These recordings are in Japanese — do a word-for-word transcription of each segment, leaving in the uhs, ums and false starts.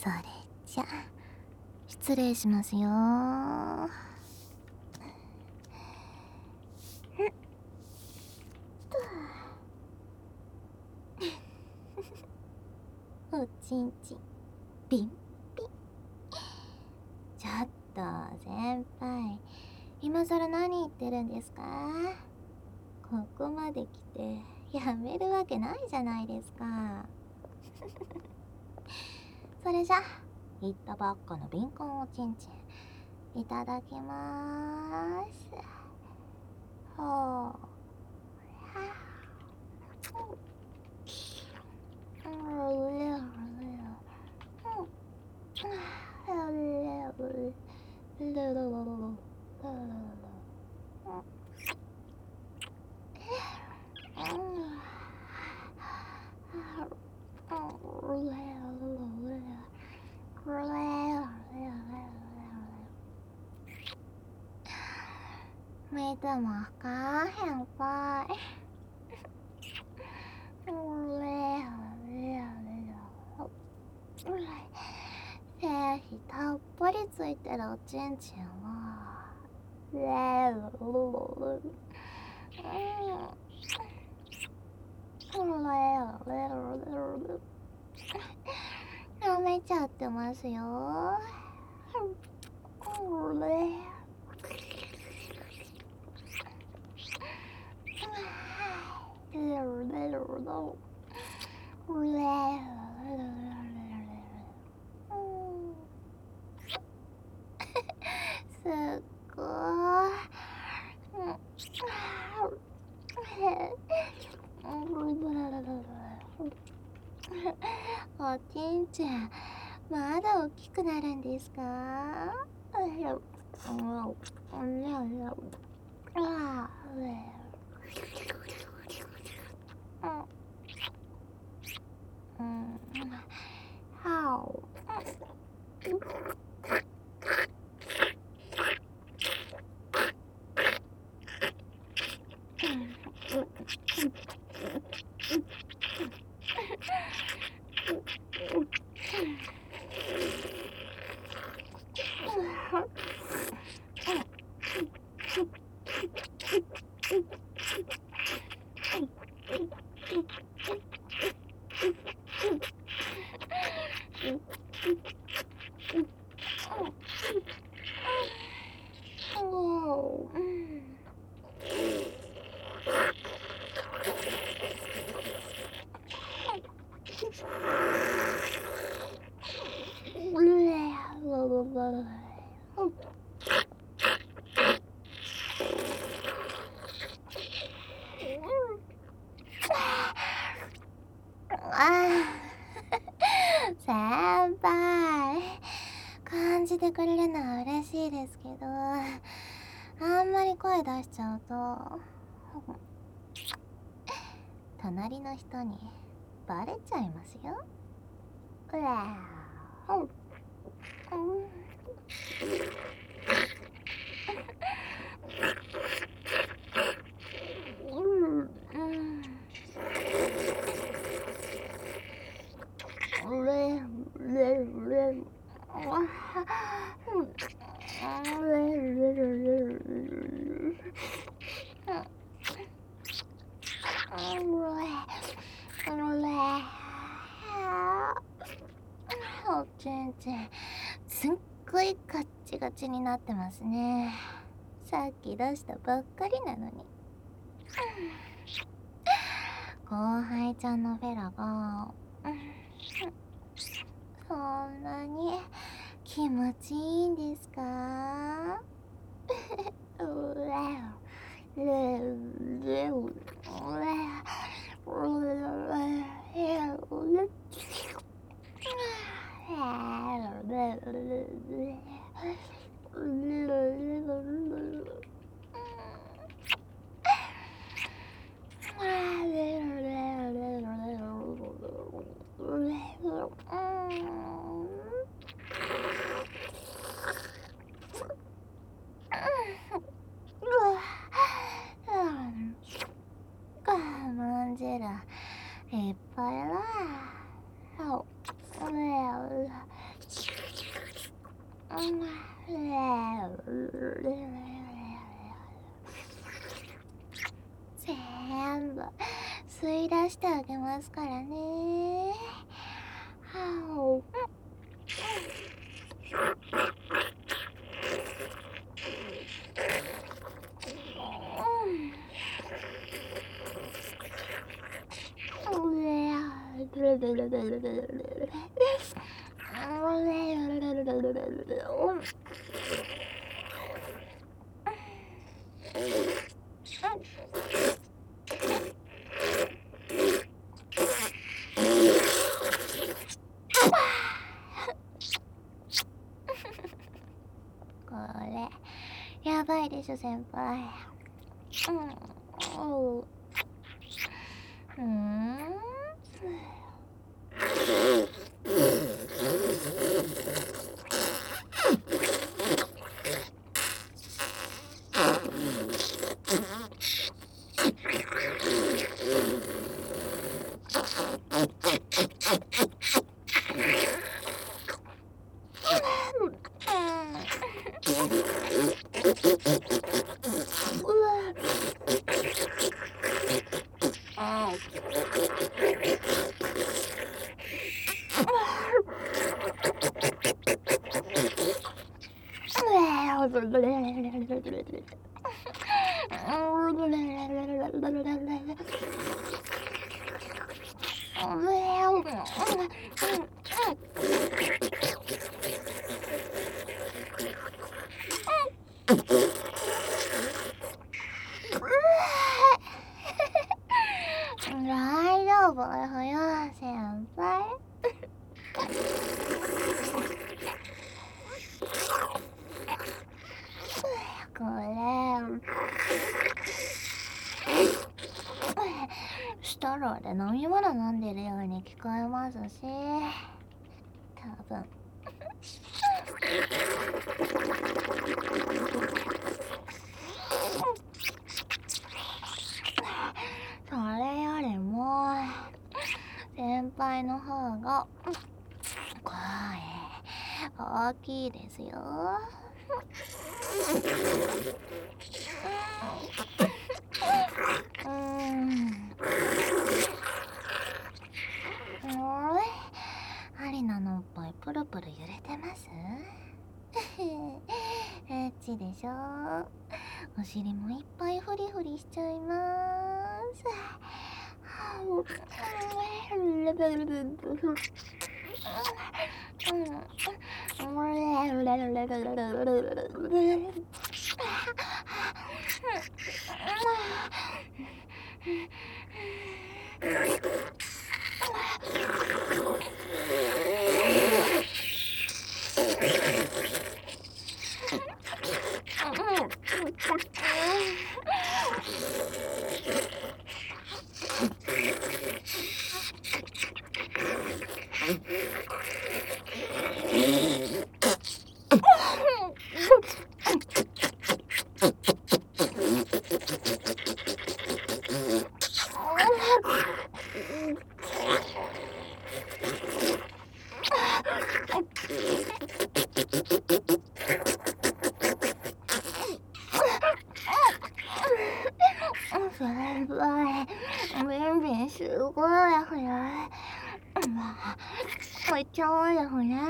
それじゃ失礼しますよー。おちんちんピンピン。ちょっと先輩、今更何言ってるんですか？ここまで来てやめるわけないじゃないですか。それじゃ言ったばっかの敏感おちんちんいただきまーす。ほう。は見てますか先輩。精子たっぷりついてるおちんちんは舐めちゃってますよ。すっごーい。おちんちんまだ大きくなるんですか？先輩、感じてくれるのは嬉しいですけど、あんまり声出しちゃうと隣の人にバレちゃいますよ。うわー。おちんちんすっごいカッチガチになってますね。さっき出したばっかりなのに。後輩ちゃんのフェラがそんなに気持ちいいんですか？まんじるいっぱいだ。 全部吸い出してあげますからね。はこれやばいでしょ先輩。うんうーん大丈夫よ先輩。これストローで飲み物飲んでるように聞こえますし、多分それよりも先輩の方が声大きいですよ。うん。おい、アリナのおっぱいプルプル揺れてます？エッチでしょ。お尻もいっぱいフリフリしちゃいます。先輩、ビンビンすごいですね。めっちゃ多いですね。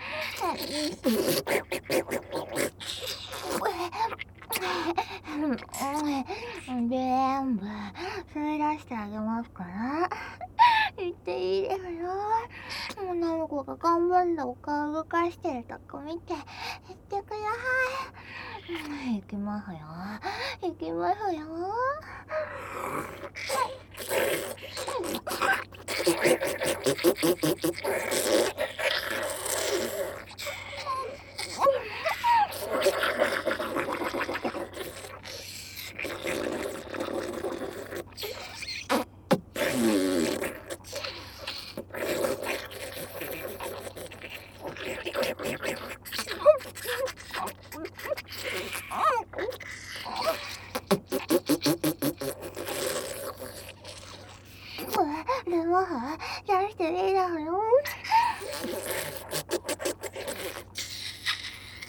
全部吸い出してあげますから。言っていいですよ。女の子が頑張ってお顔動かしてるとこ見て言ってください。行きますよ。行きますよ。でも、やるしていいだろう。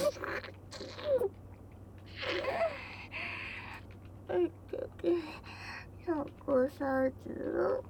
残さず。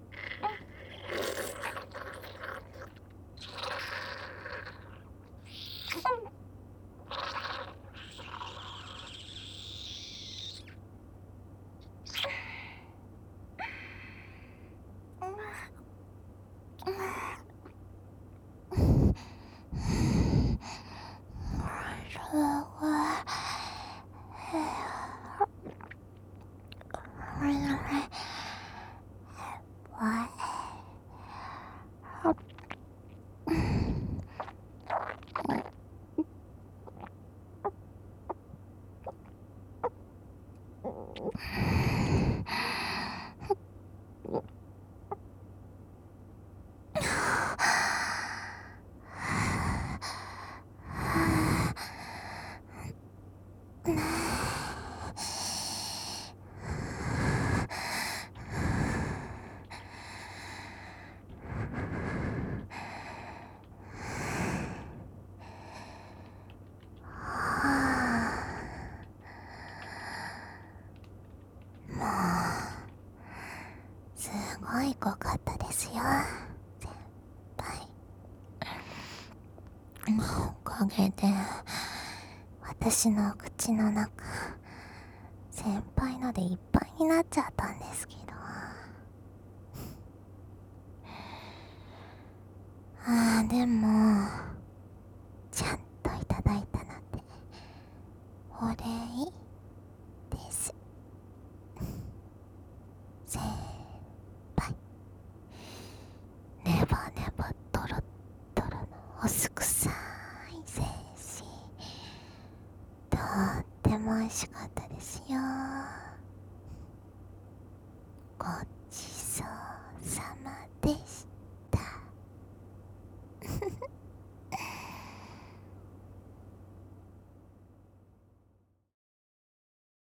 すごい濃かったですよ、先輩。おかげで私の口の中先輩のでいっぱいになっちゃったんですけど。あーでもちゃんといただいたのでお礼です、先輩。ネバネバトロトロのおすくさい精子、とっても美味しかった